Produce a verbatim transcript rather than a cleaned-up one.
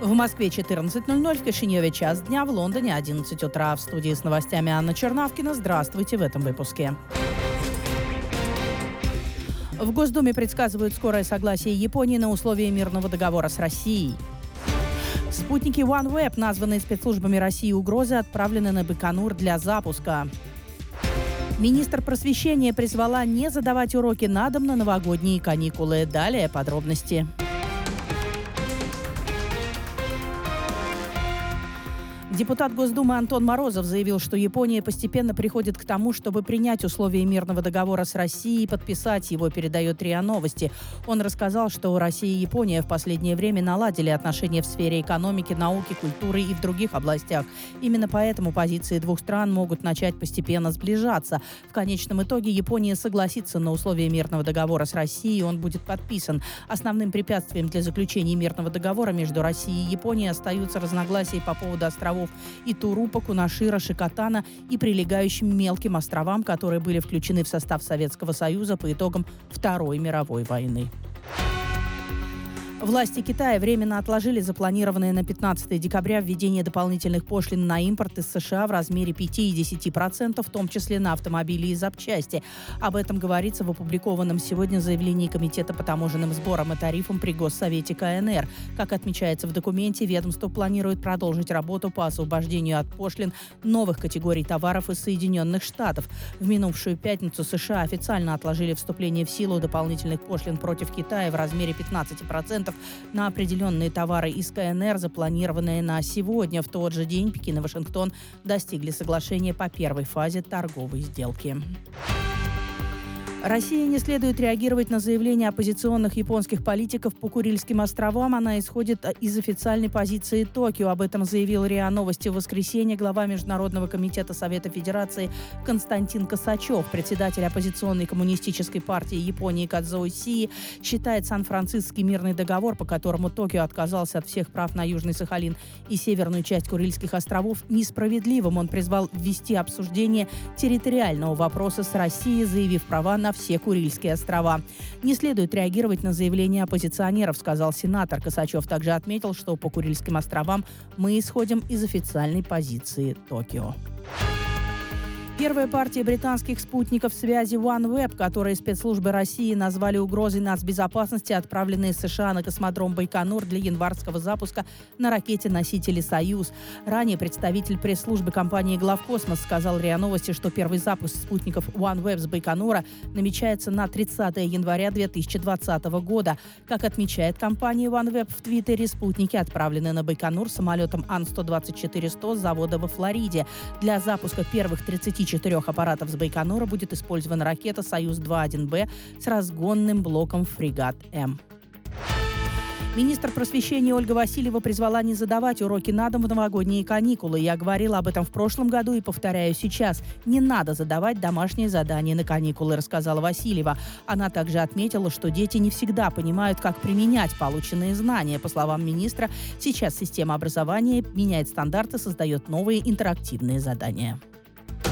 В Москве четырнадцать ноль ноль, в Кишиневе час дня, в Лондоне одиннадцать утра. В студии с новостями Анна Чернавкина. Здравствуйте в этом выпуске. В Госдуме предсказывают скорое согласие Японии на условия мирного договора с Россией. Спутники OneWeb, названные спецслужбами России угрозы, отправлены на Байконур для запуска. Министр просвещения призвала не задавать уроки на дом на новогодние каникулы. Далее подробности. Депутат Госдумы Антон Морозов заявил, что Япония постепенно приходит к тому, чтобы принять условия мирного договора с Россией и подписать его, передает РИА Новости. Он рассказал, что Россия и Япония в последнее время наладили отношения в сфере экономики, науки, культуры и в других областях. Именно поэтому позиции двух стран могут начать постепенно сближаться. В конечном итоге Япония согласится на условия мирного договора с Россией, и он будет подписан. Основным препятствием для заключения мирного договора между Россией и Японией остаются разногласия по поводу островов Итурупа, Кунашира, Шикотана и прилегающим мелким островам, которые были включены в состав Советского Союза по итогам Второй мировой войны. Власти Китая временно отложили запланированное на пятнадцатое декабря введение дополнительных пошлин на импорт из США в размере пяти и десяти процентов, в том числе на автомобили и запчасти. Об этом говорится в опубликованном сегодня заявлении Комитета по таможенным сборам и тарифам при Госсовете КНР. Как отмечается в документе, ведомство планирует продолжить работу по освобождению от пошлин новых категорий товаров из Соединенных Штатов. В минувшую пятницу США официально отложили вступление в силу дополнительных пошлин против Китая в размере пятнадцати процентов на определенные товары из КНР, запланированные на сегодня. В тот же день Пекин и Вашингтон достигли соглашения по первой фазе торговой сделки. России не следует реагировать на заявления оппозиционных японских политиков по Курильским островам. Она исходит из официальной позиции Токио. Об этом заявил РИА Новости в воскресенье глава Международного комитета Совета Федерации Константин Косачев. Председатель оппозиционной коммунистической партии Японии Кадзуо Сии считает Сан-Франциский мирный договор, по которому Токио отказался от всех прав на Южный Сахалин и северную часть Курильских островов, несправедливым. Он призвал ввести обсуждение территориального вопроса с Россией, заявив права на все Курильские острова. Не следует реагировать на заявления оппозиционеров, сказал сенатор. Косачев также отметил, что по Курильским островам мы исходим из официальной позиции Токио. Первая партия британских спутников связи OneWeb, которые спецслужбы России назвали угрозой нацбезопасности, отправленные из США на космодром Байконур для январского запуска на ракете-носителе «Союз». Ранее представитель пресс-службы компании «Главкосмос» сказал РИА Новости, что первый запуск спутников OneWeb с Байконура намечается на тридцатое января две тысячи двадцатого года. Как отмечает компания OneWeb в Твиттере, спутники отправлены на Байконур самолетом Ан сто двадцать четыре сто с завода во Флориде. Для запуска первых тридцати четырех аппаратов с Байконура будет использована ракета «Союз-два один Б» с разгонным блоком «Фрегат-М». Министр просвещения Ольга Васильева призвала не задавать уроки на дом в новогодние каникулы. Я говорила об этом в прошлом году и повторяю сейчас. Не надо задавать домашние задания на каникулы, рассказала Васильева. Она также отметила, что дети не всегда понимают, как применять полученные знания. По словам министра, сейчас система образования меняет стандарты, создает новые интерактивные задания.